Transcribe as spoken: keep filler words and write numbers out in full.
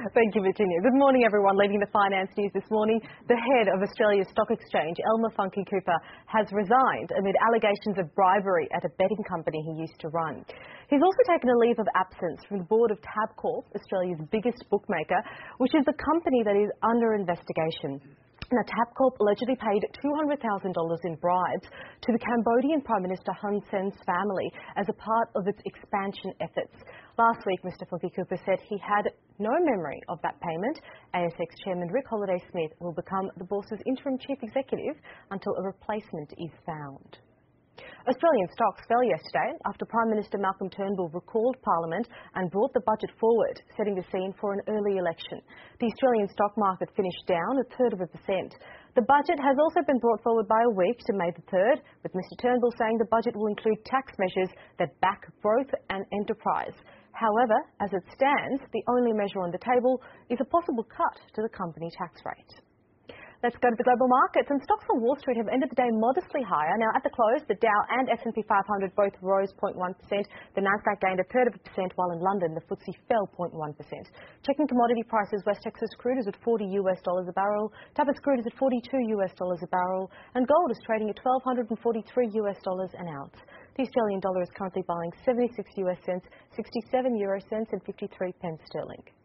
Thank you, Virginia. Good morning, everyone. Leading the finance news this morning, the head of Australia's stock exchange, Elmer Funke Cooper, has resigned amid allegations of bribery at a betting company he used to run. He's also taken a leave of absence from the board of Tabcorp, Australia's biggest bookmaker, which is the company that is under investigation. Now, Tabcorp allegedly paid two hundred thousand dollars in bribes to the Cambodian Prime Minister Hun Sen's family as a part of its expansion efforts. Last week, Mr Funke Cooper said he had no memory of that payment. A S X Chairman Rick Holliday-Smith will become the bourse's interim chief executive until a replacement is found. Australian stocks fell yesterday after Prime Minister Malcolm Turnbull recalled Parliament and brought the budget forward, setting the scene for an early election. The Australian stock market finished down a third of a percent. The budget has also been brought forward by a week to May the third, with Mr Turnbull saying the budget will include tax measures that back growth and enterprise. However, as it stands, the only measure on the table is a possible cut to the company tax rate. Let's go to the global markets, and stocks on Wall Street have ended the day modestly higher. Now, at the close, the Dow and S and P five hundred both rose zero point one percent. The Nasdaq gained a third of a percent, while in London, the F T S E fell zero point one percent. Checking commodity prices, West Texas crude is at forty US dollars a barrel, Tapis crude is at forty-two US dollars a barrel, and gold is trading at one thousand two hundred forty-three US dollars an ounce. The Australian dollar is currently buying seventy-six US cents, sixty-seven euro cents, and fifty-three pence sterling.